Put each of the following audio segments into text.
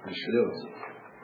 第16节。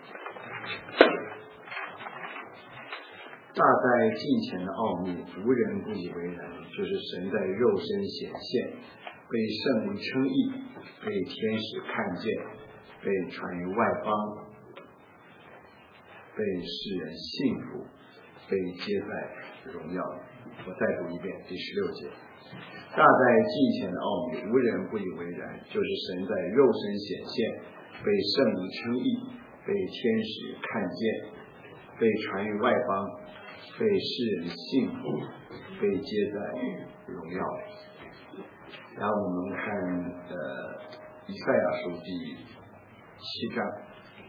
大在近前的奥秘，无人不以为然，就是神在肉身显现，被圣灵称义，被天使看见，被传于外邦，被世人信服，被接在荣耀里。我再读一遍第16节。大在近前的奥秘，无人不以为然，就是神在肉身显现，被圣灵称义，被天使看见，被传于外邦，被世人信服，被接在荣耀里。然后我们看以赛亚书第7章。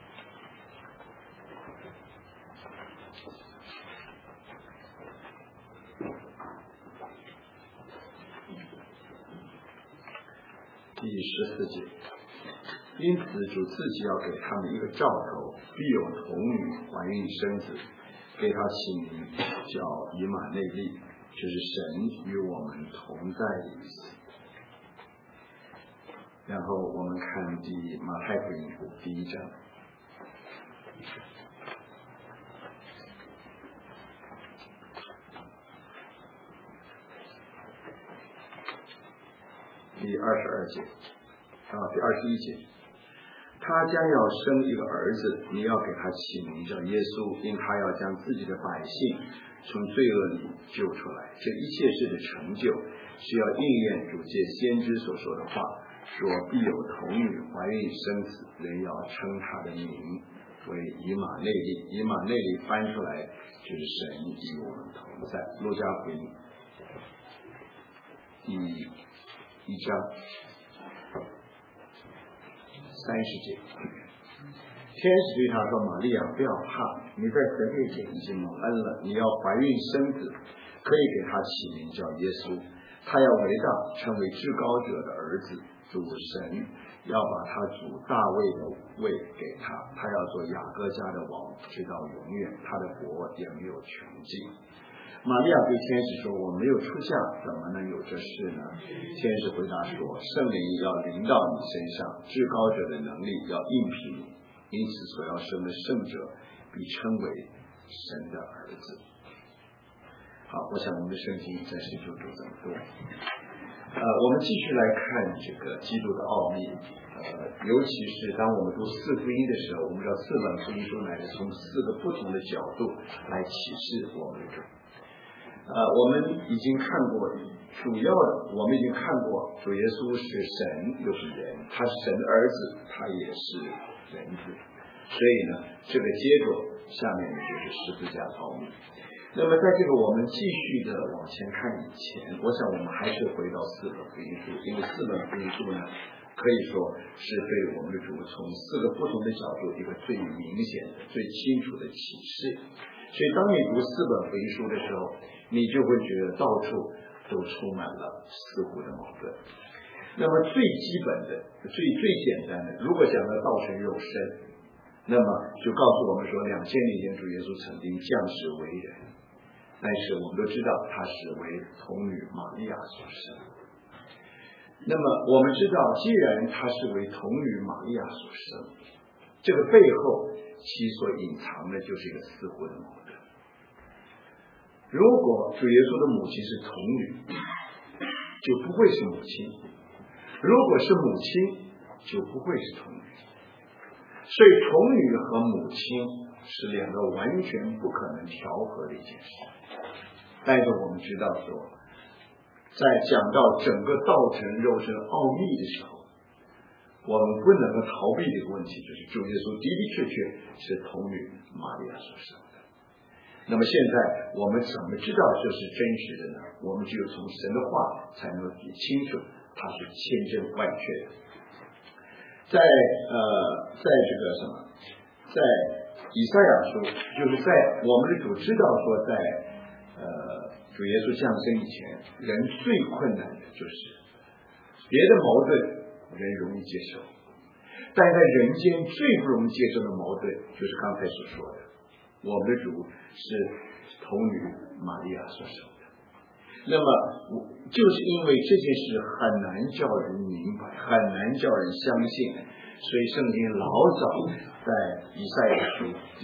第14节，因此主自己要给他们一个兆头，必有童女怀孕生子，给他起名叫以马内利，就是神与我们同在的意思。然后我们看马太福音第1章。第22节第21节，他将要生一个儿子，你要给他起名叫耶稣，因他要将自己的百姓从罪恶里救出来。这一切事的成就，是要应验主借先知所说的话，说必有童女怀孕生子，人要称他的名为以马内利。以马内利翻出来就是神与我们同在。路加福音第1章30节，天使对他说：“玛利亚，不要怕，你在神面前已经蒙恩了，你要怀孕生子，可以给他起名叫耶稣。他要为大，成为至高者的儿子。主神要把他主大卫的位给他，他要做雅各家的王，直到永远，他的国也没有穷尽。”玛利亚对天使说：“我没有出嫁，怎么能有这事呢？”天使回答说：“圣灵要临到你身上，至高者的能力要应聘你，因此所要生的圣者必称为神的儿子。”好，我想我们的圣经暂时就读这么多。我们继续来看这个基督的奥秘。尤其是当我们读4福音的时候，我们知道4本福音书乃是从4个不同的角度来启示我们的主。我们已经看过，主要的我们已经看过主耶稣是神又是人，他是神的儿子，他也是人子。所以呢，这个接着下面的就是十字架的奥秘。那么在这个我们继续的往前看以前，我想我们还是回到4本福音书，因为4本福音书呢，可以说是对我们的主从4个不同的角度一个最明显的、最清楚的启示。所以当你读4本福音书的时候，你就会觉得到处都充满了似乎的矛盾。那么最基本的、最简单的，如果讲到道成肉身，那么就告诉我们说，2000年前主耶稣曾经降世为人，但是我们都知道他是为童女玛利亚所生。那么我们知道，既然他是为童女玛利亚所生，这个背后其所隐藏的就是一个似乎的矛盾。如果主耶稣的母亲是童女，就不会是母亲；如果是母亲，就不会是童女。所以童女和母亲是2个完全不可能调和的一件事。但是我们知道说，在讲到整个道成肉身奥秘的时候，我们不能够逃避的一个问题，就是主耶稣的的确确是童女玛利亚所生的。那么现在我们怎么知道这是真实的呢？我们只有从神的话才能够清楚它是千真万确的。在这个在以赛亚书，就是在我们的主知道说，在主耶稣降生以前，人最困难的就是别的矛盾人容易接受，但在人间最不容易接受的矛盾就是刚才所说的，我们的主是童女玛利亚所生的。那么就是因为这件事很难叫人明白，很难叫人相信， 所以圣经老早在以赛亚书第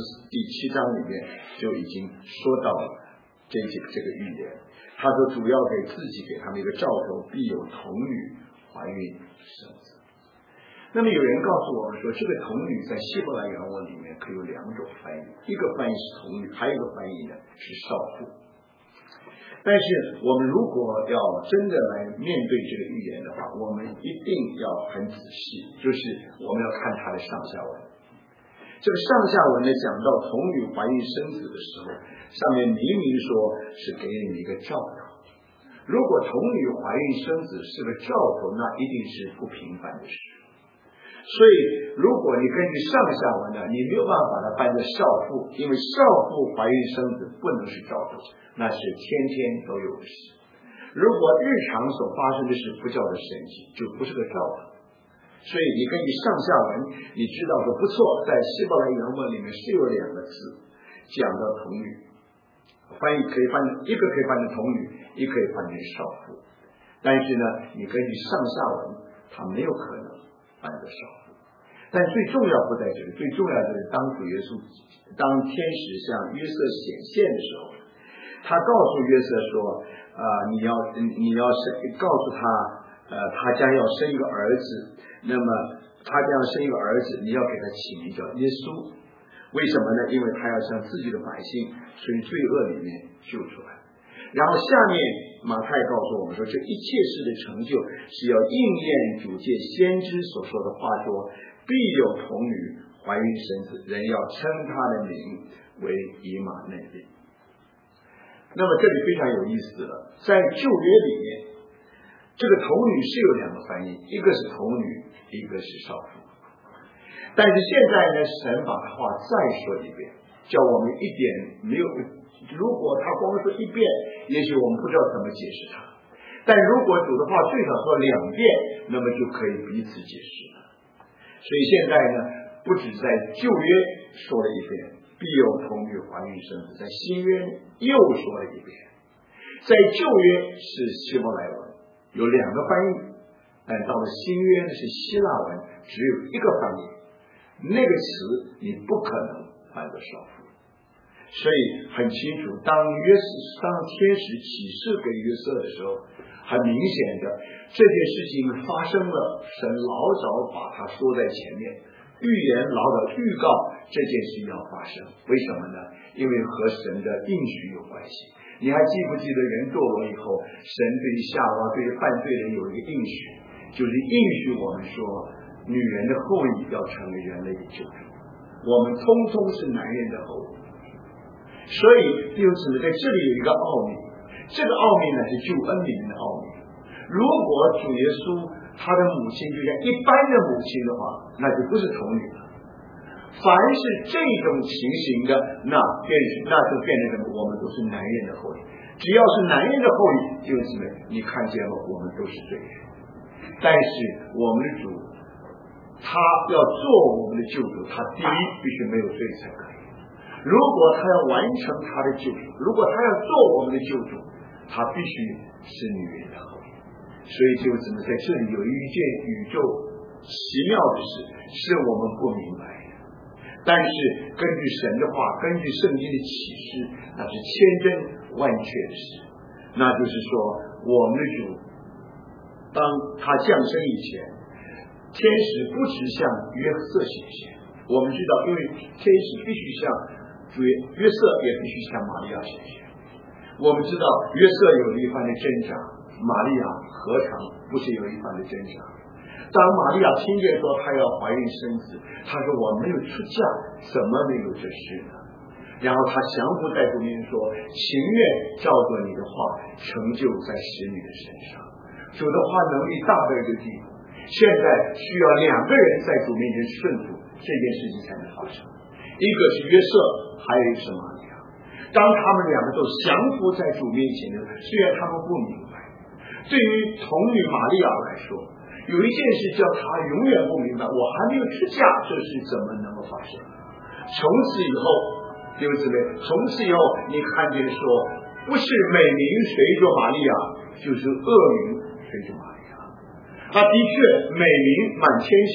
7章里面就已经说到了这个预言。他说主要给自己给他们一个兆头，必有童女怀孕生子。那么有人告诉我们说，这个童女在希伯来原文里面可有2种翻译，一个翻译是童女，还有一个翻译呢是少妇。但是我们如果要真的来面对这个预言的话，我们一定要很仔细，就是我们要看它的上下文。这个上下文呢讲到童女怀孕生子的时候，上面明明说是给你一个兆头。如果童女怀孕生子是个兆头，那一定是不平凡的事。所以如果你根据上下文呢，你没有办法把它搬作少妇，因为少妇怀孕生子不能是兆头，那是天天都有的事。如果日常所发生的事不叫做神迹，就不是个兆头。所以你根据上下文，你知道说不错，在希伯来原文里面是有2个字讲到童女，翻译可以翻，一个可以翻成童女，一个可以翻成少妇。但是呢，你根据上下文，它没有可能翻作少妇。但最重要不在这里，最重要的是当主耶稣，当天使向约瑟显现的时候，他告诉约瑟说，你要告诉他。他将要生一个儿子，那么他将要生一个儿子，你要给他起名叫耶稣。为什么呢？因为他要将自己的百姓从罪恶里面救出来。然后下面马太告诉我们说，这一切事的成就是要应验主借先知所说的话，说必有童女怀孕生子，人要称他的名为以马内利。那么这里非常有意思了，在旧约里面，这个童女是有2个翻译，一个是童女，一个是少妇。但是现在呢，神把话再说一遍，叫我们一点没有，如果他光说一遍，也许我们不知道怎么解释它，但如果主的话最少说2遍，那么就可以彼此解释了。所以现在呢，不止在旧约说了一遍，必有童女怀孕生子，在新约又说了一遍。在旧约是希伯来文，有2个翻译，但到了新约是希腊文，只有1个翻译。那个词你不可能翻作少妇。所以很清楚，当天使启示给约瑟的时候，很明显的这件事情发生了，神老早把它说在前面，预言老早预告这件事要发生。为什么呢？因为和神的应许有关系。你还记不记得人堕落以后，神对于夏娃对于犯罪人有一个应许，就是应许我们说女人的后裔要成为人类的救主，我们通通是男人的后裔。所以弟兄姊妹，在这里有一个奥秘，这个奥秘呢是救恩里面的奥秘。如果主耶稣他的母亲就像一般的母亲的话，那就不是童女了。凡是这种情形的，那就变成什么？我们都是男人的后裔。只要是男人的后裔，弟兄姊妹，你看见了，我们都是罪人。但是我们的主，他要做我们的救主，他第一必须没有罪才可以。如果他要完成他的救赎，如果他要做我们的救主，他必须是女人的后裔。所以就只能在这里有一件宇宙奇妙的事，是我们不明白的。但是根据神的话，根据圣经的启示，那是千真万确的事。那就是说，我们的主当他降生以前，天使不只向约瑟显现。我们知道，因为天使必须向约瑟，也必须向玛利亚显现。我们知道约瑟有一番的挣扎，玛利亚何尝不是有一番的挣扎？当玛利亚听见说她要怀孕生子，她说我没有出嫁，怎么能有这事呢？然后她降服在主面说，情愿照着你的话成就在使女的身上。主的话能力大到一个地步，现在需要2个人在主面前顺服，这件事情才能发生。一个是约瑟，还有一个是玛利亚。当他们2个都降服在主面前的，虽然他们不明白，对于童女玛利亚来说，有一件事叫他永远不明白，我还没有出嫁，这事怎么能够发生？从此以后，弟兄姊妹，从此以后你看见说，不是美名随着玛利亚，就是恶名随着玛利亚。的确美名满天下，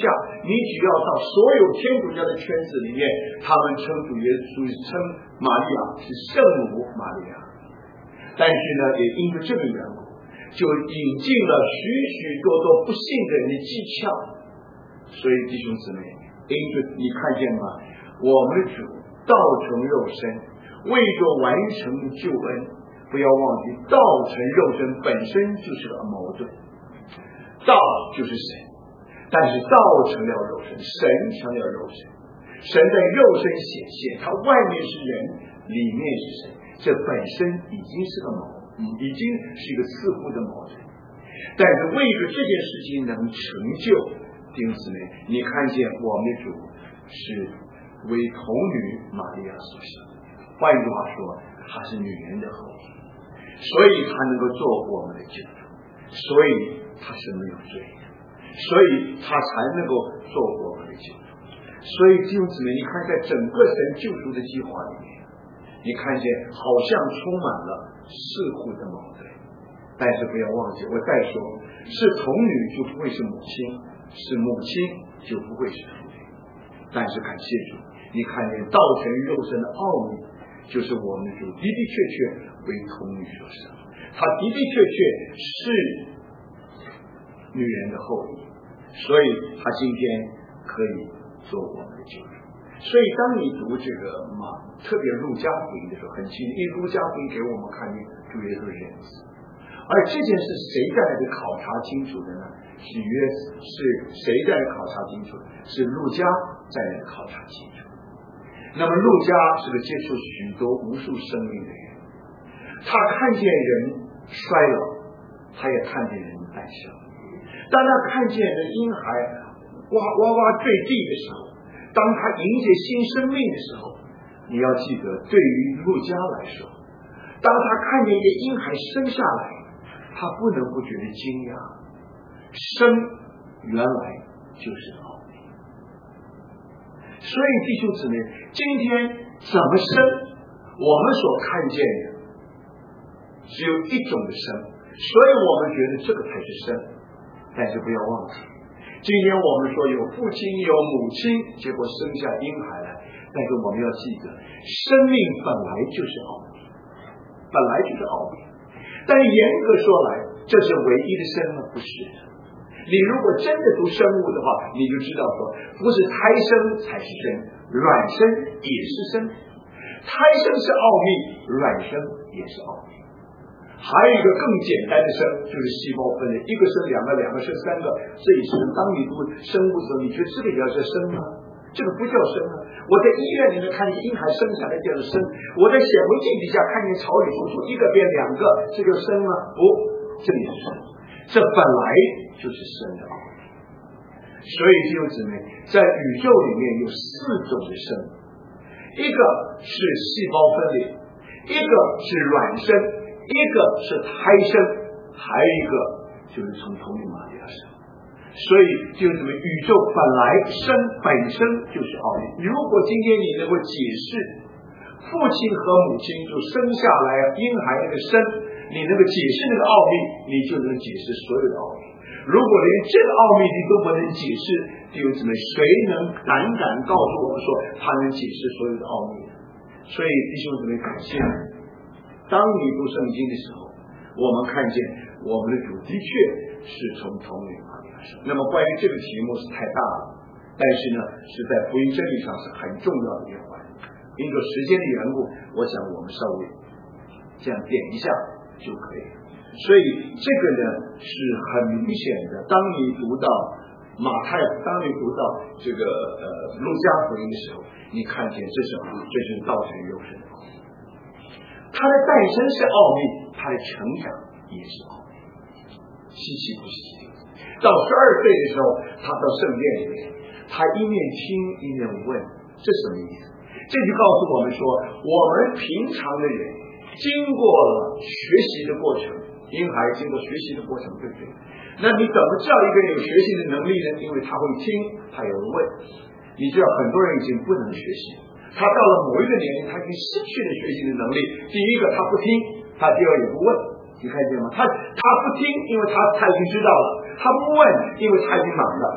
你只要到所有天主教的圈子里面，他们称主耶稣称玛利亚是圣母玛利亚。但是呢，也因为这个缘故，就引进了许许多多不信的人的技巧。所以弟兄姊妹，因着你看见吗？我们的主道成肉身，为着完成救恩，不要忘记道成肉身本身就是个矛盾。道就是神，但是道成了肉身，神成了肉身，神在肉身显现，它外面是人，里面是神，这本身已经是个已经是一个似乎的矛盾。但是为着这件事情能成就，弟兄姊妹，你看见我们的主是为童女玛利亚所生，换句话说，她是女人的后裔，所以她能够做我们的救主，所以她是没有罪的，所以她才能够做我们的救主。所以弟兄姊妹，你看在整个神救赎的计划里面，你看见好像充满了似乎的矛盾，但是不要忘记，我再说，是童女就不会是母亲，是母亲就不会是父亲。但是感谢主，你看见道成肉身的奥秘，就是我们主的的确确为童女所生，他的的确确是女人的后裔，所以他今天可以做我们的救主。所以当你读这个特别路加福音的时候，很清楚，因为路加福音给我们看见主耶稣是人子，而这件事谁在那里考察清楚的呢？是谁在那里考察清楚？是路加在那里考察清楚。那么路加是个接触许多无数生命的人，他看见人衰老，他也看见人诞生。当他看见人婴孩哇哇坠地的时候，当他迎接新生命的时候，你要记得，对于路加来说，当他看见一个婴孩生下来，他不能不觉得惊讶，生原来就是奥秘。所以弟兄姊妹，今天怎么生，我们所看见的只有一种的生，所以我们觉得这个才是生。但是不要忘记，今天我们说有父亲有母亲，结果生下婴孩来，但是我们要记得，生命本来就是奥秘，本来就是奥秘。但严格说来，这是唯一的生吗？不是的。你如果真的读生物的话，你就知道说，不是胎生才是生，卵生也是生。胎生是奥秘，卵生也是奥秘。还有一个更简单的生，就是细胞分裂，一个生两个，两个生三个，这也是。当你读生物的时候，你觉得这个也要叫生吗？这个不叫生啊！我在医院里面看见婴孩生下来叫做生，我在显微镜底下看见草里叔叔一个变两个，这就生吗？不，这里是生，这本来就是生的奥秘。所以弟兄姊妹，在宇宙里面有四种的生，一个是细胞分裂，一个是卵生，一个是胎生，还有一个就是从童女玛利亚生。所以就这么，宇宙本来生本身就是奥秘。如果今天你能够解释父亲和母亲就生下来婴孩那个生，你能够解释那个奥秘，你就能解释所有的奥秘。如果连这个奥秘你都不能解释，就怎么谁能胆告诉我们说他能解释所有的奥秘？所以弟兄姊妹，感谢你。当你读圣经的时候，我们看见我们的主的确是从童女玛利亚生。那么关于这个题目是太大了，但是呢，是在福音真理上是很重要的一环。因着时间的缘故，我想我们稍微这样点一下就可以了。所以这个呢是很明显的。当你读到马太，当你读到这个路加福音的时候，你看见这是道成肉身的奥秘。他的诞生是奥秘，他的成长也是奥秘，稀奇不稀奇。到12岁的时候，他到圣殿里面，他一面听一面问，这什么意思？这就告诉我们说，我们平常的人经过了学习的过程，婴孩经过学习的过程，对不对？那你怎么知道一个人有学习的能力呢？因为他会听，他也会问。你知道很多人已经不能学习，他到了某一个年龄，他已经失去了学习的能力。第一个他不听，他第二也不问，你看见吗？他不听，因为他已经知道了；他不问，因为他已经满了。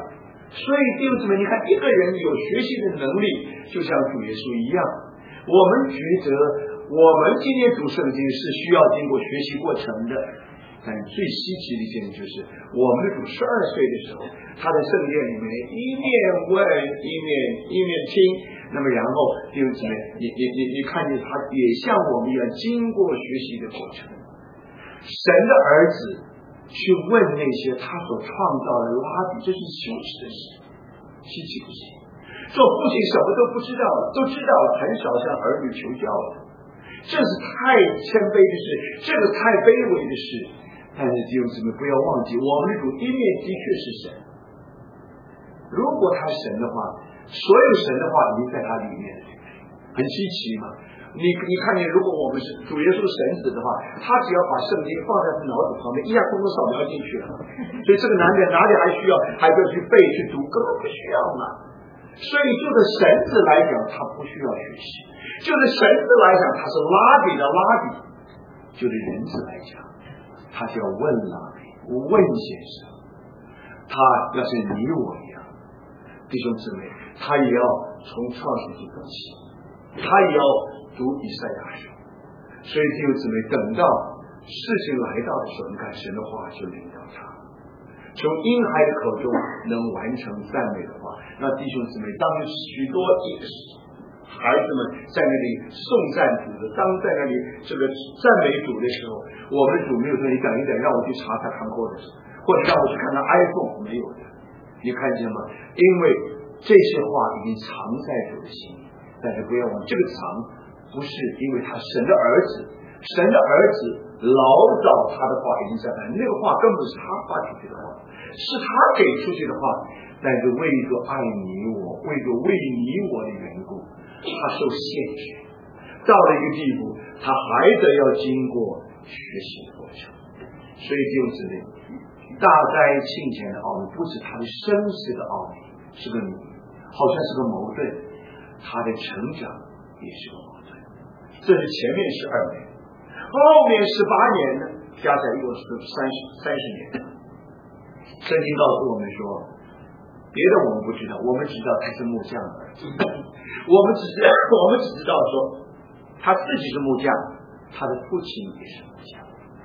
所以弟兄姊妹，你看一个人有学习的能力，就像主耶稣一样。我们觉得我们今天读圣经是需要经过学习过程的，但最稀奇的一件就是我们的主12岁的时候，他在圣殿里面一面问一面听，那么然后弟兄姊妹，你看见他也像我们一样经过学习的过程。神的儿子去问那些他所创造的拉比，这是羞耻的事，稀奇不稀？做父亲什么都不知道，都知道很少向儿女求教的，这是太谦卑的事，这个太卑微的事。但是弟兄姊妹不要忘记，我们的主一面的确是神，如果他神的话，所有神的话已经在他里面，很稀奇嘛。你看见，如果我们是主耶稣神子的话，他只要把圣经放在脑子旁边，一下通通扫描进去了。所以这个哪里还需要去背去读，根本不需要嘛。所以就着神子来讲，他不需要学习；就着神子来讲，他是拉比的拉比；就着人子来讲，他就要问拉比，问先生。他要是你我一样，弟兄姊妹，他也要从创世纪读起，他也要读以赛亚书。所以弟兄姊妹，等到事情来到的时候，你看神的话就领导他，从婴孩的口中能完成赞美的话，那弟兄姊妹，当许多孩子们在那里颂赞主的，当在那里这个赞美主的时候，我们的主没有说你等一等，让我去查看过的，或者让我去看看 iPhone， 没有的。你看见吗？因为这些话已经藏在主的心里。但是不要忘，这个藏不是因为他神的儿子，神的儿子老早他的话已经在那，那个话根本是他发出去的话，是他给出去的话，但是为着爱你我，为你我的缘故，他受限制，到了一个地步，他还得要经过学习的过程。所以弟兄姊妹，大灾庆前的奥秘不是他的生死的奥秘，是个谜，好像是个矛盾，他的成长也是个矛盾。这是前面12年，后面18年呢，加起来一共是30年。圣经告诉我们说，别的我们不知道，我们知道他是木匠的儿子，我们只知道说他自己是木匠，他的父亲也是木匠。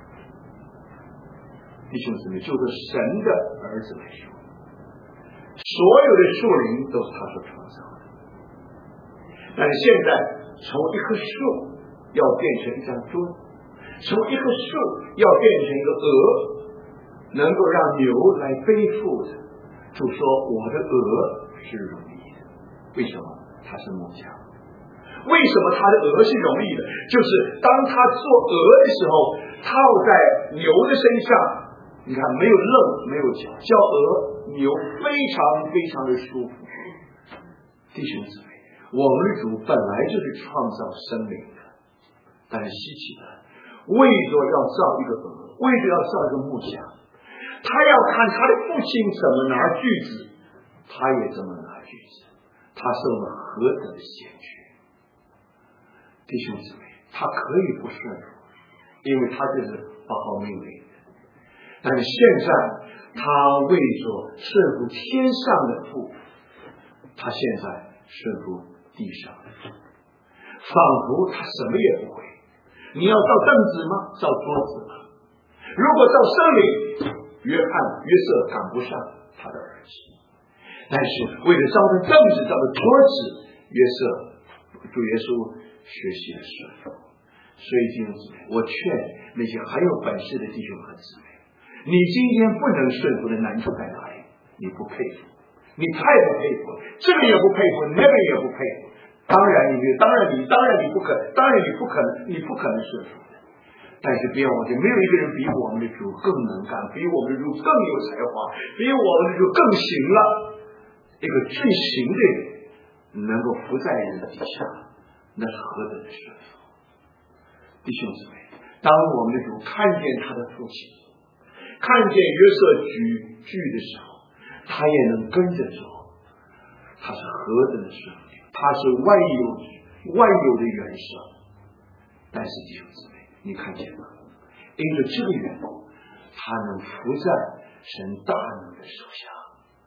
弟兄姊妹，就着神的儿子来说，所有的树林都是他所创造的。但是现在从一棵树要变成一张桌，从一棵树要变成一个鹅，能够让牛来背负的。就说我的鹅是容易的，为什么？他是木匠。为什么他的鹅是容易的？就是当他做鹅的时候，套在牛的身上，你看没有棱没有角，叫鹅牛非常非常的舒服。弟兄姊妹，我们的主本来就是创造生命的，但是稀奇的，为着要造一个鹅，为着要造一个木匠，他要看他的父亲怎么拿锯子，他也怎么拿锯子，他受了何等的限制。弟兄姊妹，他可以不顺服，因为他就是8号命令的，但是现在他为着顺服天上的父，他现在顺服地上的父，仿佛他什么也不会。你要造凳子吗？造桌子吗？如果造圣灵，约瑟赶不上他的儿子，但是为了造的凳子，造的桌子，主耶稣学习了顺服。所以弟兄姊妹，我劝那些很有本事的弟兄和姊妹，你今天不能顺服的难处在哪里？你不佩服，你太不佩服了，这个也不佩服，那个也不佩服。当然你不可能顺服的。但是不要忘记，没有一个人比我们的主更能干，比我们的主更有才华，比我们的主更行了。一个最行的人能够服在人底下，那是何等的顺服！弟兄姊妹，当我们的主看见他的父亲，看见约瑟举锯的时候，他也能跟着走，他是何等的顺服！他是万有的元首。但是弟兄姊妹，你看见吗？因着这个缘故，他能伏在神大能的手下，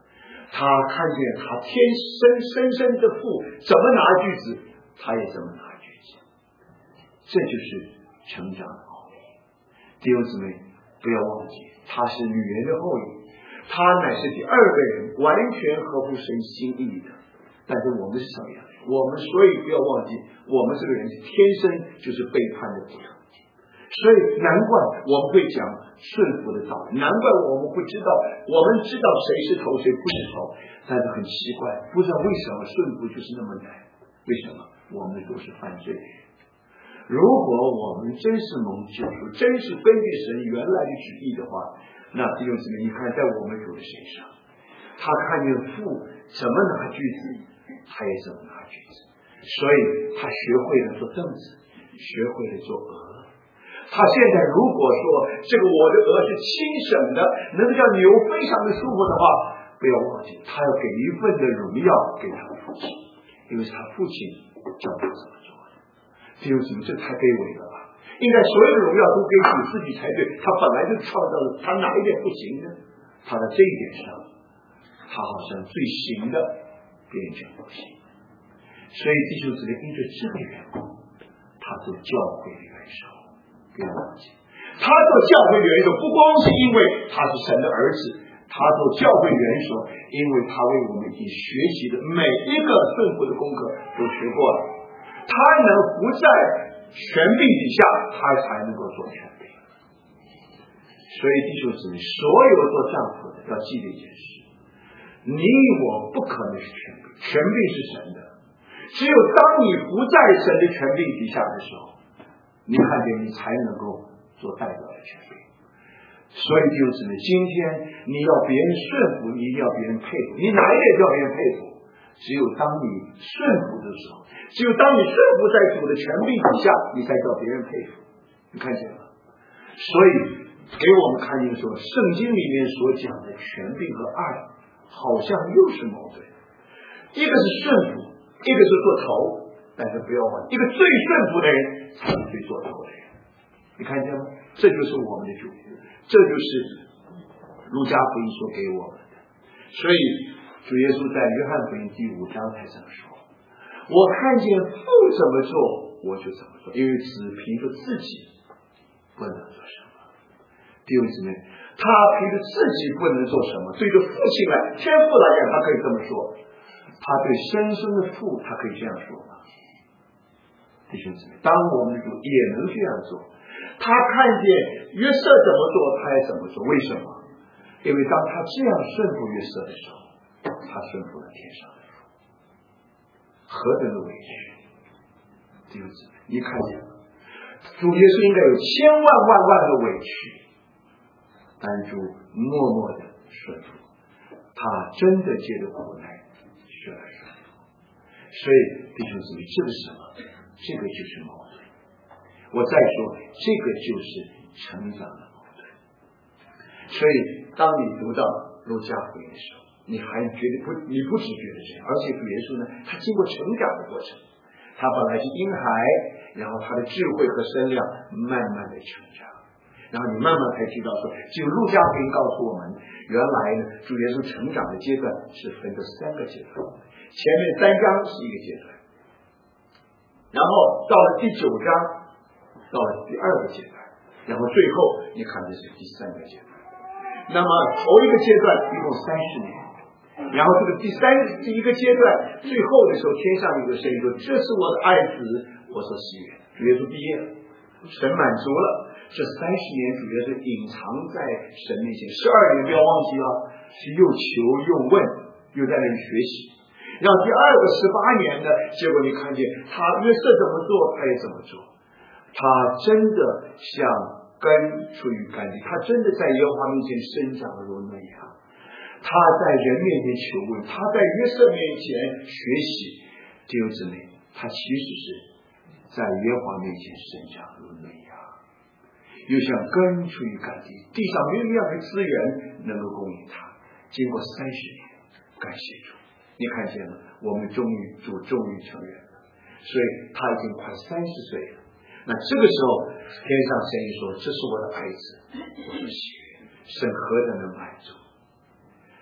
他看见他天生的父怎么拿锯子，他也怎么拿锯子。这就是成长的奥秘。弟兄姊妹，不要忘记，他是女人的后裔，他乃是第二个人，完全合乎神心意的。但是我们是什么样？我们所以不要忘记，我们这个人是天生就是背叛的骨头。所以难怪我们会讲顺服的道理，难怪我们不知道，我们知道谁是头谁不是头，但是很奇怪，不知道为什么顺服就是那么难。为什么？我们都是犯罪的人。如果我们真是蒙救赎，真是根据神原来的旨意的话，那弟兄姊妹，你看在我们主的身上，他看见父怎么拿锯子，他也怎么拿锯子，所以他学会了做凳子，学会了做鹅。他现在如果说这个我的鹅是轻省的，能够叫牛非常的舒服的话，不要忘记他要给一份的荣耀给他的父亲，因为是他父亲叫他怎么做的。弟兄姊妹，这太卑微了吧？应该所有的荣耀都给主自己才对，他本来就创造了，他哪一点不行呢？他在这一点上，他好像最行的别人全不行。所以弟兄姊妹，因着这个缘故，他做教会的元首。不要忘记，他做教会元首不光是因为他是神的儿子，他做教会元首，因为他为我们已经学习的每一个顺服的功课都学过了，他能不在权柄底下，他才能够做权柄。所以弟兄姊妹，所有做丈夫的要记得一件事，你我不可能是权柄，权柄是神的，只有当你不在神的权柄底下的时候，你看见你才能够做代表的权柄。所以弟兄姊妹，今天你要别人顺服，你一定要别人佩服。你哪一点叫别人佩服？只有当你顺服的时候，只有当你顺服在主的权柄底下，你才叫别人佩服。你看见了？所以给我们看见说，圣经里面所讲的权柄和爱好像又是矛盾，一个是顺服，一个是做头。但是不要忘记，一个最顺服的人才是最做头的人。你看见吗？这就是我们的主，这就是路加福音所给我们的。所以主耶稣在约翰福音第5章才这么说：我看见父怎么做，我就怎么做，因为只凭着自己不能做什么。弟兄姊妹，他凭着自己不能做什么，对着父亲来，天父来讲，他可以这么说；他对生生的父，他可以这样说吗？弟兄姊妹，当我们的主也能这样做，他看见约瑟怎么做，他也怎么做。为什么？因为当他这样顺服约瑟的时候，他顺服了天上的父，何等的委屈！弟兄姊妹，你看见了，主耶稣应该有千万的委屈，但主默默的顺服，他真的借着苦难学了顺服。所以弟兄姊妹，这个是什么？这个就是矛盾。我再说，这个就是成长的矛盾。所以当你读到路加福音的时候，你还觉得你不只觉得这样，而且主耶稣呢，他经过成长的过程，他本来是婴孩，然后他的智慧和身量慢慢的成长，然后你慢慢才知道说，只有路加福音告诉我们，原来呢，主耶稣成长的阶段是分成3个阶段，前面3章是一个阶段，然后到了第9章，到了第2个阶段，然后最后你看的是第3个阶段。那么头一个阶段一共30年，然后这个第一个阶段最后的时候，天上有个声音说：“这是我的爱子，我所喜悦。”主耶稣毕业了，神满足了。这30年主耶稣隐藏在神面前12年，不要忘记了，是又求又问，又在那里学习。然后第2个18年呢，结果你看见他约瑟怎么做，他也怎么做。他真的像根出于干地，他真的在耶和华面前生长如那样。他在人面前求问，他在约瑟面前学习。弟兄姊妹，他其实是在耶和华面前生长如那样，又像根出于干地，地上没有一样的资源能够供应他。经过30年，感谢主，你看见了，我们主终于成人了，所以他已经快30岁了。那这个时候，天上声音说：“这是我的孩子，我所喜悦。”神何等的满足！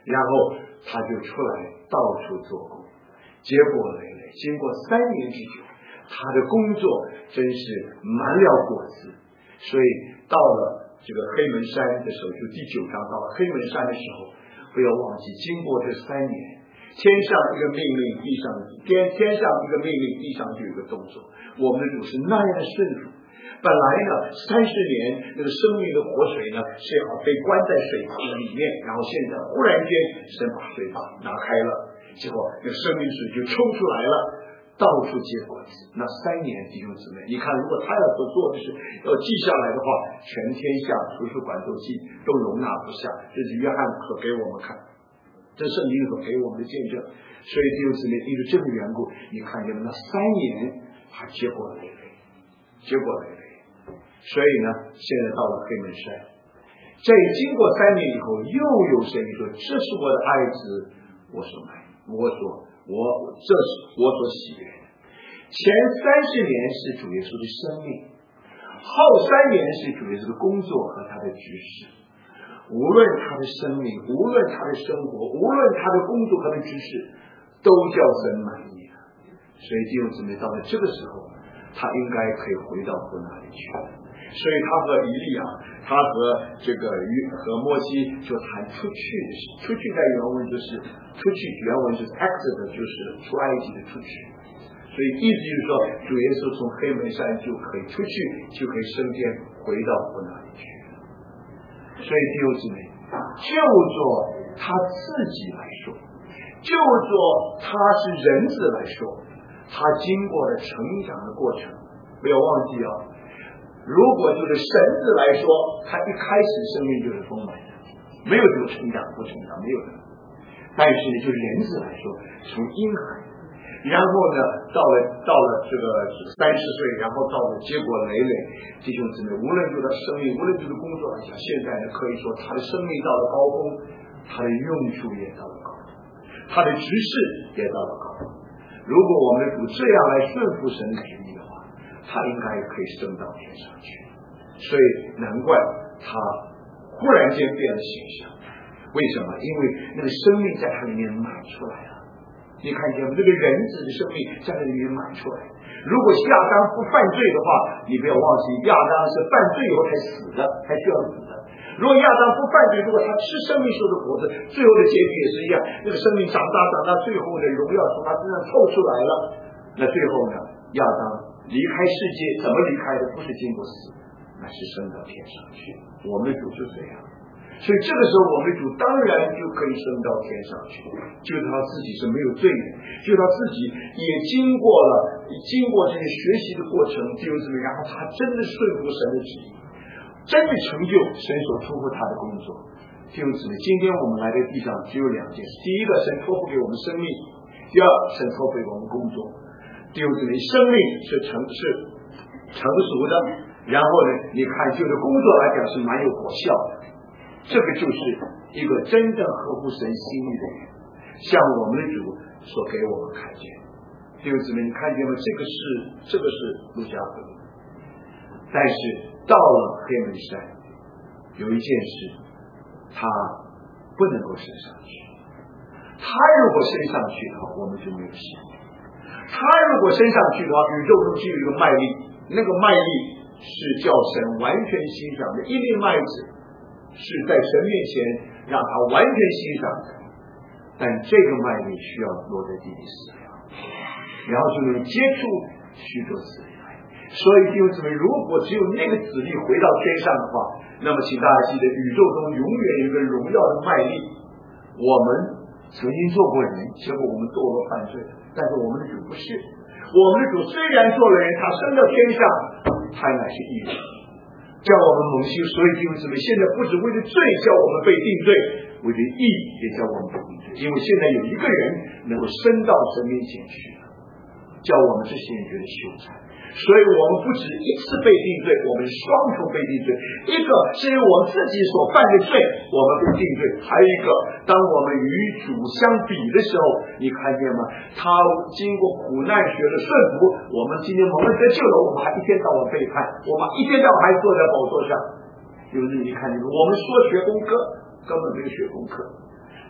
然后他就出来到处做工，结果累累。经过3年之久，他的工作真是满了果子。所以到了这个黑门山的时候，就第9章到了黑门山的时候，不要忘记，经过这3年，天上一个命令，地上天上一个命令，地上就有一个动作。我们的主是那样的顺服。本来呢，30年那个生命的活水呢是要被关在水塘里面，然后现在忽然间神把水坝拿开了，结果那个生命水就冲出来了，到处结果子。那3年弟兄姊妹，你看，如果他要所做的是要记下来的话，全天下图书馆都记都容纳不下。这是约翰所给我们看，这圣经所给我们的见证。所以弟兄姊妹，因为这个缘故，你看见了那3年他结果累累，结果累累。所以呢，现在到了黑门山，这经过3年以后，又有声音说：“这是我的爱子，我所爱，这是我所喜悦的。”前30年是主耶稣的生命，后3年是主耶稣的工作和他的指示。无论他的生命，无论他的生活，无论他的工作和他的指示，都叫神满意了。所以弟兄姊妹，到了这个时候，他应该可以回到父那里去了。所以他和以利亚，他和这个和摩西就谈出去的事。出去在原文就是出去，原文就是 exit， 就是出埃及的出去。所以意思就是说，主耶稣从黑门山就可以出去，就可以升天回到父那里去。所以弟兄姊妹，就做他自己来说，就做他是人子来说，他经过了成长的过程。不要忘记啊，如果就是神子来说，他一开始生命就是丰满的，没有这个成长不成长，没有的。但是呢，就是人子来说，从婴孩，然后呢，到了这个30岁，然后到了结果累累，弟兄姊妹，无论就是生命，无论就是工作来讲，现在呢，可以说他的生命到了高峰，他的用处也到了高峰，他的执事也到了高峰。如果我们的主这样来顺服神的旨意的话，他应该可以升到天上去。所以难怪他忽然间变了形象。为什么？因为那个生命在他里面满出来了。你看见吗？这个人子的生命在他里面满出来。如果亚当不犯罪的话，你不要忘记，亚当是犯罪以后才死的，才需要死的。如果亚当不犯罪，如果他吃生命树的果子，最后的结局也是一样，那个生命长大，最后的荣耀从他身上透出来了。那最后呢，亚当离开世界，怎么离开的？不是经过死，那是升到天上去。我们的主是这样。所以这个时候我们的主当然就可以升到天上去，就是他自己是没有罪的，就是他自己也经过这些学习的过程，就是然后他真的顺服神的旨意，真的成就神所托付他的工作。就是今天我们来到地上只有2件事：第一个，神托付给我们生命；第二，神托付给我们工作。就是生命是成熟的，然后呢，你看就是工作来讲是蛮有果效的。这个就是一个真正合乎神心意的人，像我们的主所给我们看见。弟兄姊妹，你看见吗？这个是路加福音。但是到了黑门山，有一件事，他不能够升上去。他如果升上去的话，我们就没有希望。他如果升上去的话，宇宙中就有一个麦粒，那个麦粒是叫神完全欣赏的，一粒麦子。是在神面前让他完全欣赏的，但这个麦粒需要落在地里死了，然后就能接触许多子粒。所以弟兄姊妹，如果只有那个子粒回到天上的话，那么请大家记得，宇宙中永远有一个荣耀的麦粒。我们曾经做过人，结果我们堕落犯罪，但是我们的主不是。我们的主虽然做了人，他升到天上，他乃是义人，叫我们蒙羞。所以弟兄姊妹，现在不只为了罪叫我们被定罪，为了义也叫我们被定罪。因为现在有一个人能够升到神面前去，叫我们这些人觉得羞惭。所以我们不止一次被定罪，我们双重被定罪。一个是因为我们自己所犯的罪，我们被定罪；还有一个，当我们与主相比的时候，你看见吗？他经过苦难学的顺服，我们今天蒙恩得救了，我们还一天到晚背叛，我们一天到晚还坐在宝座上。就是你看见吗？我们说学功课，根本没有学功课。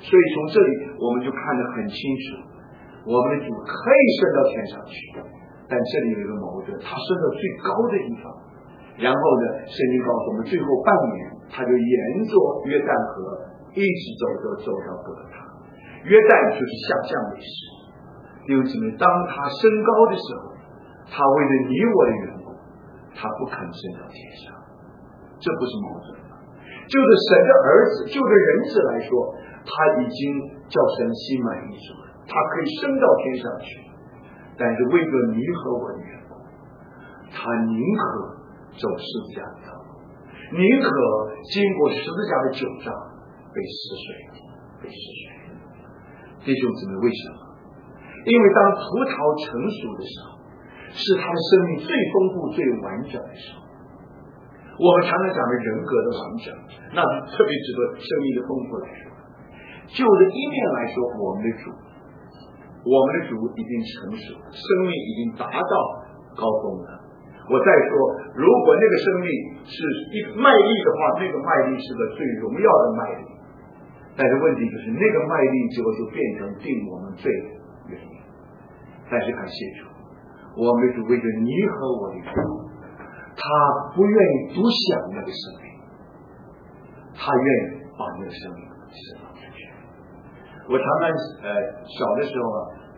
所以从这里我们就看得很清楚，我们的主可以升到天上去，但这里有一个矛盾，他升到最高的地方，然后呢，圣经告诉我们最后半年他就沿着约旦河一直走到哥哥他。约旦就是下降的意思。弟兄姊妹，当他升高的时候，他为了你我的缘故，他不肯升到天上，这不是矛盾吗？就是神的儿子，就着人子来说，他已经叫神心满意足了，他可以升到天上去，但是为着你和我的缘故，他宁可走十字架的道路，宁可经过十字架的9章被撕碎。弟兄姊妹，为什么？因为当葡萄成熟的时候，是他的生命最丰富最完整的时候。我们常常讲的人格的完整，那特别指的生命的丰富来说，就这一面来说，我们的主已经成熟，生命已经达到高峰了。我再说，如果那个生命是一个麦粒的话，那个麦粒是个最荣耀的麦粒，但是问题就是那个麦粒结果就变成定我们罪的原因。但是感谢主，我们的主为着你和我的缘故，他不愿意独享那个生命，他愿意把那个生命释放出去。我常常小的时候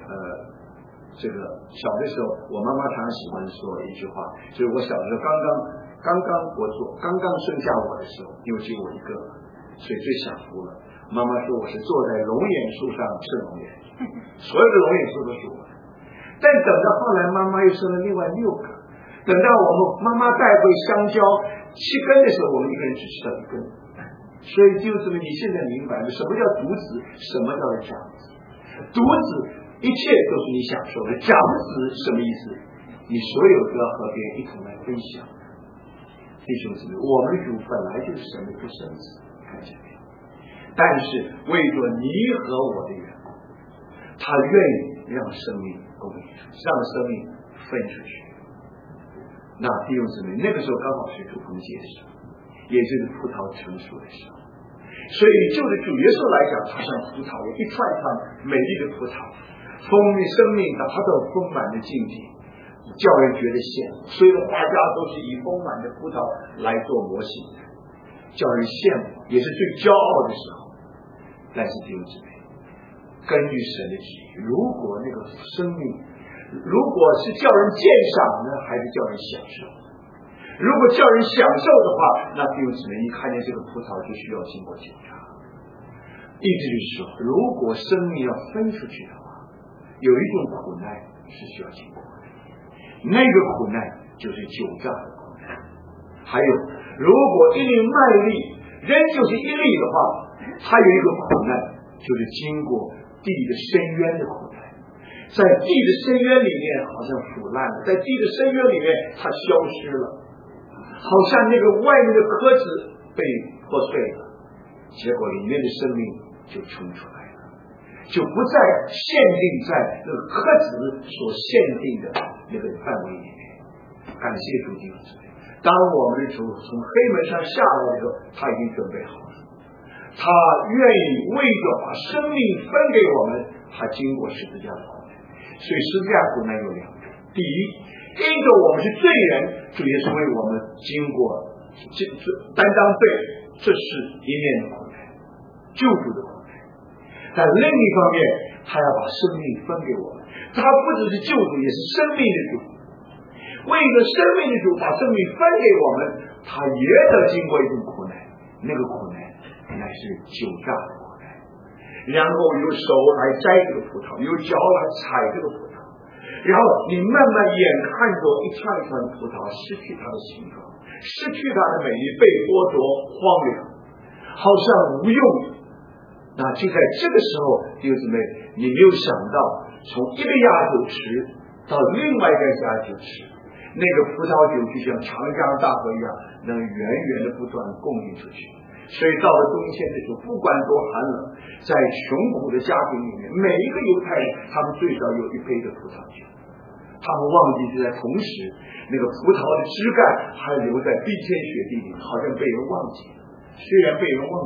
我妈妈常常喜欢说一句话，就是我小的时候刚刚生下我的时候，因为只有我一个，所以最享福了。妈妈说我是坐在龙眼树上吃龙眼，所有的龙眼树都是我的。但等到后来妈妈又生了另外6个，等到我们妈妈带回香蕉7根的时候，我们一个人只吃到1根。所以就是你现在明白了什么叫独子，什么叫长子。独子一切都是你享受的，长子什么意思？你所有都要和别人一同来分享。弟兄姊妹，我们的主本来就是神的独生子，看见没有？但是为着你和我的缘故，他愿意让生命供应出去，让生命分出去。那弟兄姊妹，那个时候刚好是主棚节的时候，也就是葡萄成熟的时候。所以就着主耶稣来讲，他像葡萄一串串美丽的葡萄，生命达到丰满的境界，叫人觉得羡慕。所有的画家都是以丰满的葡萄来做模型的，叫人羡慕，也是最骄傲的时候。但是弟兄姊妹，根据神的旨意，如果那个生命如果是叫人鉴赏呢，还是叫人享受？如果叫人享受的话，那弟兄姊妹，一看见这个葡萄就需要经过检查。意思就是说，如果生命要分出去的话，有一种苦难是需要经过的，那个苦难就是酒榨的苦难。还有，如果一粒麦粒仍旧是一粒的话，还有一个苦难就是经过地的深渊的苦难。在地的深渊里面好像腐烂了，在地的深渊里面它消失了，好像那个外面的壳子被破碎了，结果里面的生命就冲出来了，就不再限定在那个壳子所限定的那个范围里面。感谢主弟兄姊妹，当我们的主从黑门上下来的时候，他已经准备好了，他愿意为着把生命分给我们，他经过十字架的苦难。所以十字架苦难有2种，第一，因着我们是罪人，主耶稣为我们经过担当罪，这是一面的苦难，救主的苦难。但另一方面，他要把生命分给我们，他不只是救主，也是生命的主。为着生命的主把生命分给我们，他也得经过一种苦难，那个苦难乃是酒榨的苦难，然后有手来摘这个葡萄，有脚来踩这个葡萄，然后你慢慢眼看着一串一串葡萄失去它的形状，失去它的美丽，被剥夺荒凉，好像无用。那就在这个时候，弟兄姊妹，你没有想到从一个压酒池到另外一个压酒池，那个葡萄酒就像长江大河一样，能源源的不断供应出去。所以到了冬天的时候，不管多寒冷，在穷苦的家庭里面，每一个犹太人他们最少有1杯的葡萄酒。他们忘记就在同时，那个葡萄的枝干还留在冰天雪地里，好像被人忘记了。虽然被人忘记了，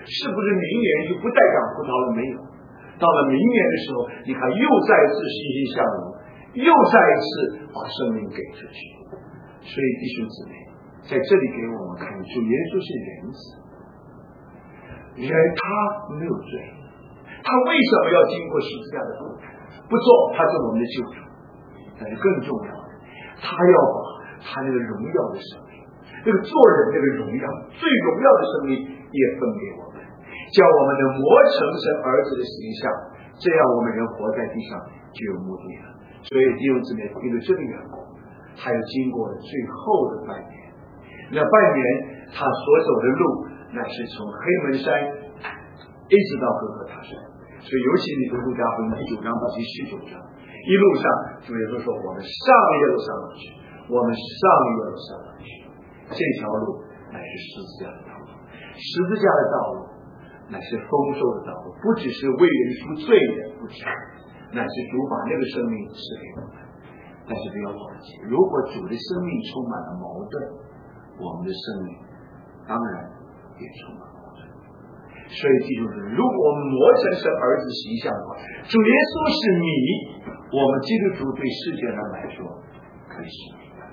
是不是明年就不再长葡萄了？没有，到了明年的时候，你看又再一次欣欣向荣，又再一次把生命给出去。所以弟兄姊妹，在这里给我们看，主耶稣是人子，人他没有罪，他为什么要经过十字架的苦？不做，他是我们的救主。但是更重要的，他要把他那个荣耀的生命，那个做人那个荣耀，最荣耀的生命也分给我们，叫我们能磨成神儿子的形象，这样我们人活在地上就有目的了。所以弟兄姊妹，因为这个缘故，他又经过了最后的半年。那半年他所走的路，乃是从黑门山一直到哥哥他山。所以尤其你读路加福音第9章到第19章，一路上主耶稣说我们上耶路撒冷去，我们上耶路撒冷去，这条路乃是十字架的道路，十字架的道路乃是丰收的道路，不只是为人赎罪的，不止，乃是主把那个生命赐给我们。但是不要忘记，如果主的生命充满了矛盾，我们的生命当然也充满矛盾。所以记住，如果我们磨成神儿子形象的话，主耶稣是米，我们基督徒对世界人来说可以是米的。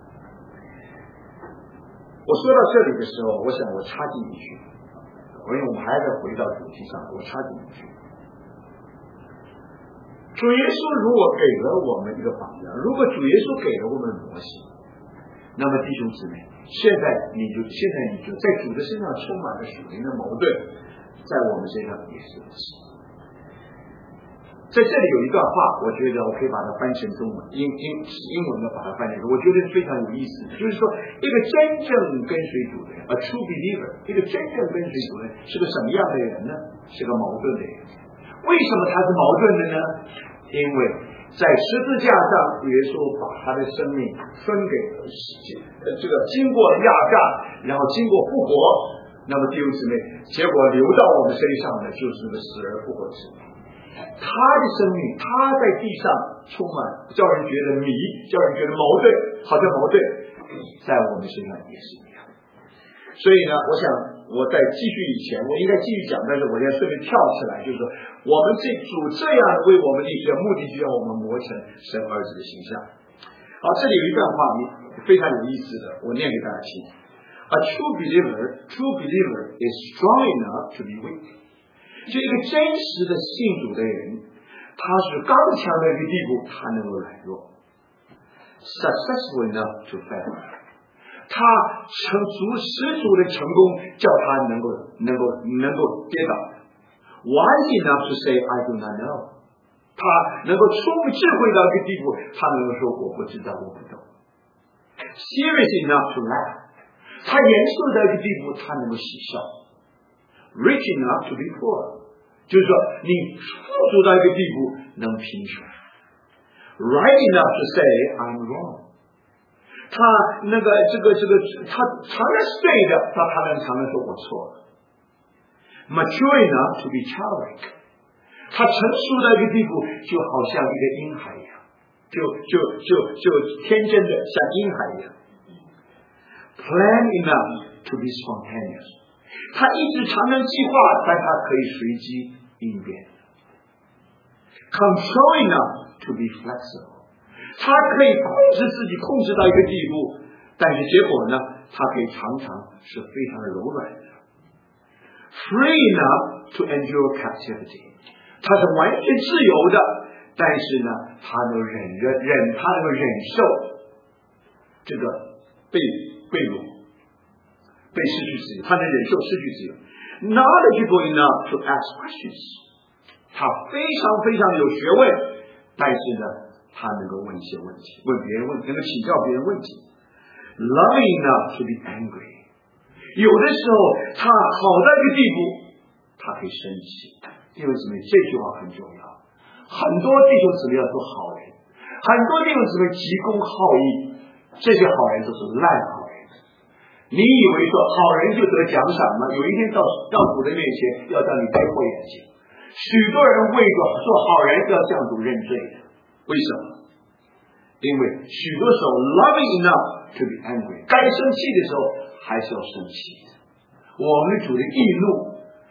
我说到这里的时候，我想我插进一句，因为我们还要再回到主题上，我插进一句。主耶稣如果给了我们一个榜样，如果主耶稣给了我们模型，那么弟兄姊妹，现在你就在主的身上充满了属灵的矛盾，在我们身上也是如此。在这里有一段话，我觉得我可以把它翻成中文，英文的把它翻成中文，我觉得非常有意思。就是说，一个真正跟随主的人 ，a true believer， 一个真正跟随主的人是个什么样的人呢？是个矛盾的人。为什么他是矛盾的呢？因为在十字架上，主耶稣把他的生命分给这个经过压榨，然后经过复活，那么弟兄姊妹，结果流到我们身上的就是个死而复活的生命。他的生命，他在地上充满，叫人觉得迷，叫人觉得矛盾，好像矛盾，在我们身上也是一样。所以呢，我想我在继续以前，我应该继续讲，但是我现在顺便跳起来，就是说，我们这主这样为我们立志的目的，就要我们磨成神儿子的形象。好，这里有一段话非常有意思的，我念给大家听。A true believer is strong enough to be weak。就一个真实的信主的人，他是刚强的一个地步，他能够软弱。Successful enough to fail。他十足的成功，叫他能够跌倒。Wise enough to say I do not know， 他能够充分智慧到一个地步，他能够说我不知道，我不懂。Serious enough to laugh， 他严肃到一个地步，他能够喜笑。Rich enough to be poor， 就是说你富足到一个地步能贫穷。Right enough to say I'm wrong。他他常常是对的，他常常说我错了。Mature enough to be childlike， 他成熟到一个地步，就好像一个婴孩一样，就天真的像婴孩一样。Plan enough to be spontaneous， 他一直常常计划，但他可以随机应变。Control enough to be flexible，他可以控制自己，控制到一个地步，但是结果呢，他可以常常是非常柔软的。Free enough to endure captivity， 他是完全自由的，但是呢，他能忍受这个被掳，被失去自由，他能忍受失去自由。Knowledgeable enough to ask questions， 他非常非常有学问，但是呢，他能够问一些问题，问别人问题，能够请教别人问题。Loving enough to be angry， 有的时候他好到一个地步，他可以生气。弟兄姊妹，这句话很重要。很多弟兄姊妹要做好人，很多弟兄姊妹急公好义，这些好人都是烂好人。你以为说好人就得奖赏吗？有一天到主的面前，要让你开破眼睛。许多人为着做好人要向主认罪的，为什么？因为许多时候 loving enough to be angry， 该生气的时候还是要生气的。我们主的义怒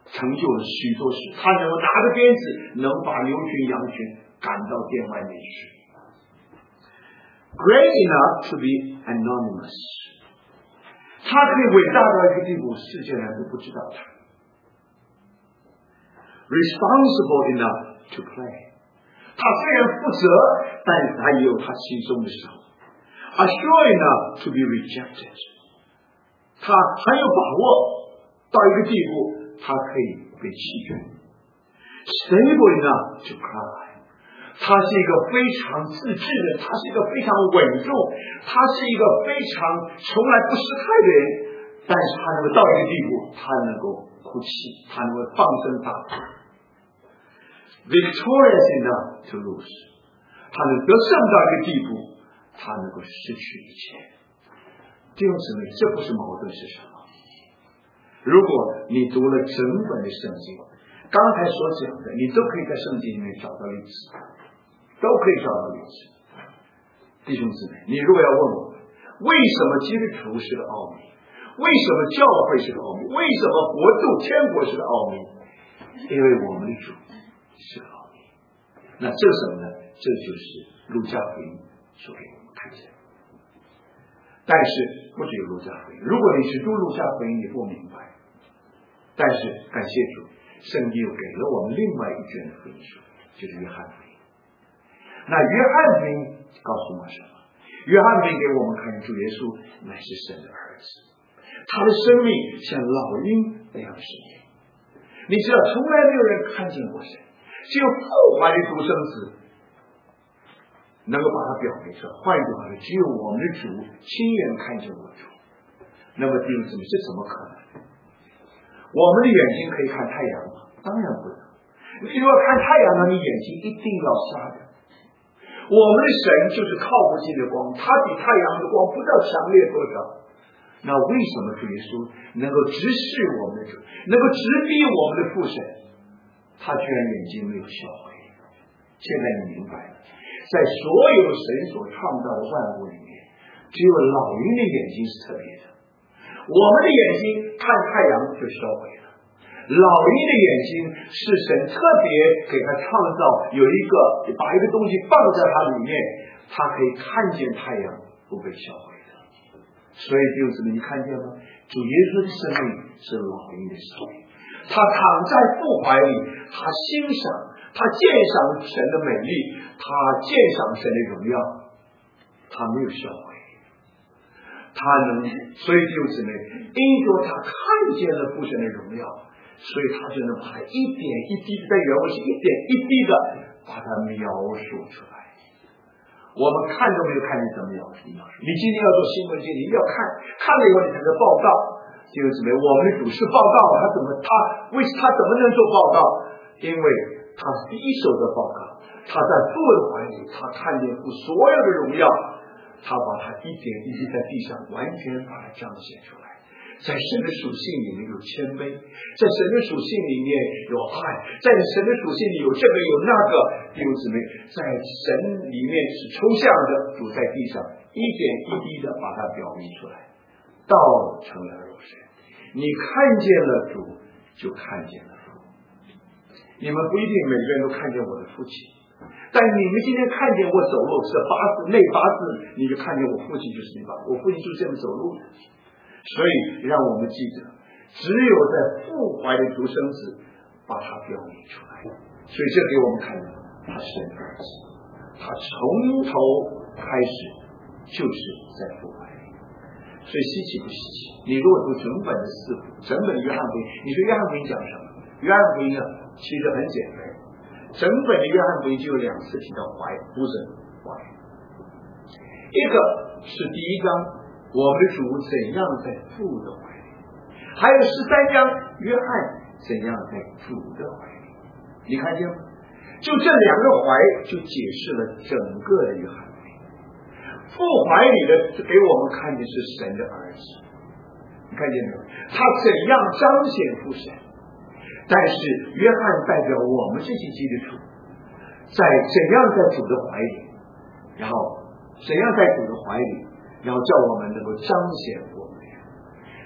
成就了许多事，他能够拿着鞭子，能把牛群羊群赶到殿外面去。Great enough to be anonymous， 他可以伟大到一个地步，世界人都不知道他。Responsible enough to play， 他虽然负责，但是他也有他心中的时候。Assured enough to be rejected， 他很有把握到一个地步，他可以被弃绝。Stable enough to cry， 他是一个非常自制的，他是一个非常稳重，他是一个非常从来不失态的人，但是他能够到一个地步，他能够哭泣，他能够放声大哭。Victorious enough to lose， 他能得胜到一个地步，他能够失去一切。弟兄姊妹，这不是矛盾是什么？如果你读了整本的圣经，刚才所讲的，你都可以在圣经里面找到例子，都可以找到例子。弟兄姊妹，你如果要问我，为什么基督徒是个奥秘？为什么教会是个奥秘？为什么国度天国是个奥秘？因为我们的主是个奥秘。那这是什么呢？这就是路加福音所给我们看见。但是不只有路加福音，如果你只读路加福音，你不明白。但是感谢主，圣经又给了我们另外一卷的福音书，就是约翰福音。那约翰福音告诉我们什么？约翰福音给我们看见主耶稣乃是神的儿子，他的生命像老鹰那样的生命。你知道，从来没有人看见过神，只有父怀的独生子能够把它表明出来。换句话说，只有我们的主亲眼看见我主。那么弟兄姊妹，这怎么可能？我们的眼睛可以看太阳吗？当然不能。你如果看太阳呢，你眼睛一定要瞎的。我们的神就是靠不进的光，它比太阳的光不知道强烈多少。那为什么主耶稣能够直视我们的主，能够直逼我们的父神？他居然眼睛没有销毁。现在你明白了，在所有神所创造的万物里面，只有老鹰的眼睛是特别的。我们的眼睛看太阳就销毁了，老鹰的眼睛是神特别给他创造，有一个把一个东西放在它里面，它可以看见太阳不被销毁的。所以弟兄姊妹，你看见吗？主耶稣的生命是老鹰的生命，他躺在父怀里，他欣赏，他鉴赏神的美丽，他鉴赏神的荣耀，他没有销毁。他能，所以弟兄姊妹，因着他看见了父神的荣耀，所以他就能把它一点一滴的，在原文是一点一滴的把它描述出来。我们看都没有看见怎么描述。你今天要做新闻界，你一定要看了以后你才能报道。弟兄姊妹，我们的主是报道，他怎么能做报道？因为他是第一手的报告，他在父的怀里，他看见父所有的荣耀。他把它一点一滴在地上完全把它彰显出来。在神的属性里面有谦卑，在神的属性里面有爱，在神的属性里有这个有那个。弟兄姊妹，在神里面是抽象的，主在地上一点一滴的把它表明出来，道成了肉身。你看见了主，就看见了父。你们不一定每个人都看见我的父亲，但你们今天看见我走路是内八字，你就看见我父亲就是内八字，我父亲就是这么走路的。所以让我们记得，只有在父怀的独生子把它表明出来。所以这给我们看到，他是神的儿子，他从头开始就是在父怀里。所以稀奇不稀奇？你如果读整本的四福，整本的约翰福音，你说约翰福音讲什么？约翰福音啊，其实很简单。整本的约翰福音就有2次提到怀，不是怀。一个是第一章，我们的主怎样在父的怀里；还有13章，约翰怎样在主的怀里。你看见吗？就这2个怀就解释了整个的约翰福音。父怀里的给我们看的是神的儿子，你看见没有？他怎样彰显父神？但是约翰代表我们这些基督徒，怎样在主的怀里，然后怎样在主的怀里，然后叫我们能够彰显我们。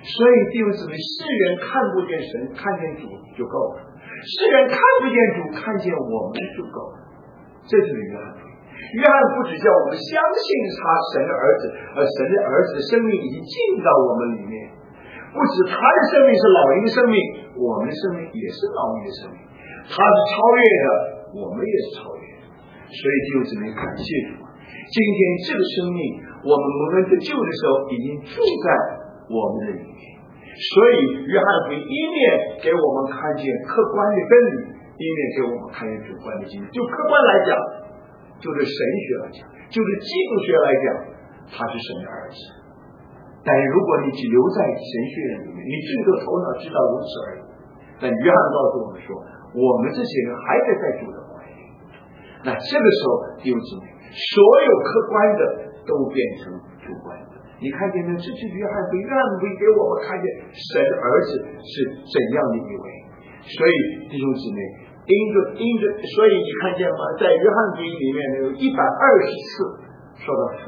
所以弟兄姊妹，世人看不见神，看见主就够了；世人看不见主，看见我们就够了。这就是约翰福音。约翰不只叫我们相信他神的儿子，而神的儿子的生命已经进到我们里面。不止他的生命是老鹰的生命，我们的生命也是老鹰的生命。他是超越的，我们也是超越的。所以弟兄姊妹，感谢主，今天这个生命，我们蒙恩得救的时候，已经住在我们的里面。所以约翰福音一面给我们看见客观的真理，一面给我们看见主观的经历。就客观来讲，就是神学来讲，就是基督学来讲，他是神的儿子。但如果你只留在神学院里面，你最多头脑知道如此而已。但约翰告诉我们说，我们这些人还在主的怀里。那这个时候，弟兄姊妹，所有客观的都变成主观的。你看见没有？这是约翰福音给我们看见神的儿子是怎样的一位。所以弟兄姊妹，所以你看见吗？在约翰福音里面有120次说到父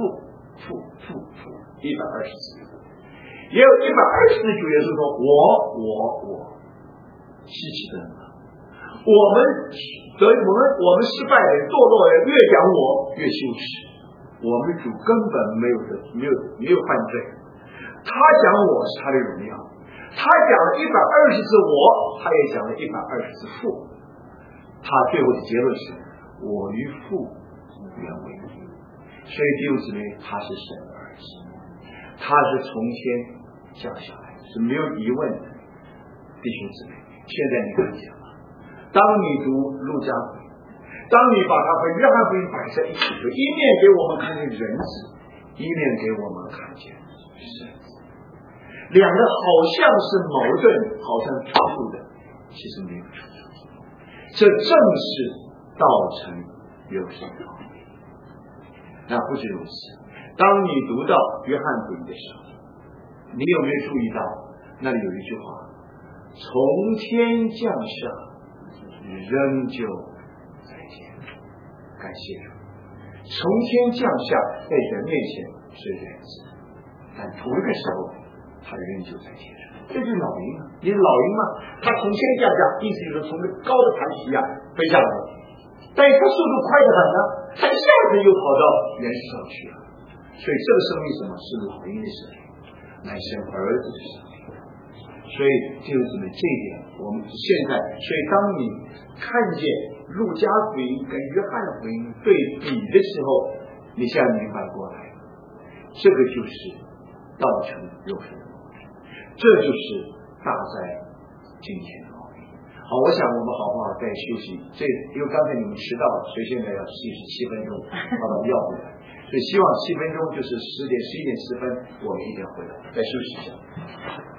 ，120次，也有120次主耶稣说我，稀奇的人啊！我们失败的堕落的，越讲我越羞耻。我们主根本没有犯罪，他讲我是他的荣耀，他讲了120次我，他也讲了120次父。他最后的结论是我与父原为一。所以弟兄姊妹，他是神的儿子，他是从天降下来，是没有疑问的。弟兄姊妹，现在你看见了，当你读路加福音，当你把它和约翰福音摆在一起，就一面给我们看见人子，一面给我们看见神子，两个好像是矛盾，好像冲突的，其实没有冲突。这正是道成肉身的奥秘。那不止如此，当你读到约翰福音的时候，你有没有注意到那里有一句话，从天降下，仍旧在天。感谢主，从天降下，在人面前是人子，但同一个时候他仍旧在天上。这就是老鹰啊！你是老鹰嘛？它从天降下，意思就是从那高的盘旗啊飞下来，但是它速度快得很呢，它一下子又跑到原始上去了。所以这个生命什么？是老鹰的生命，乃是儿子的生命。所以弟兄姊妹，这一点我们现在，所以当你看见路加福音跟约翰福音对比的时候，你现在明白过来了，这个就是道成肉身。这就是大在今天的奥秘。好，我想我们好不好再休息？因为刚才你们迟到了，所以现在要47分钟把我们要回来。所以希望7分钟就是11点10分，我们一定要回来，再休息一下。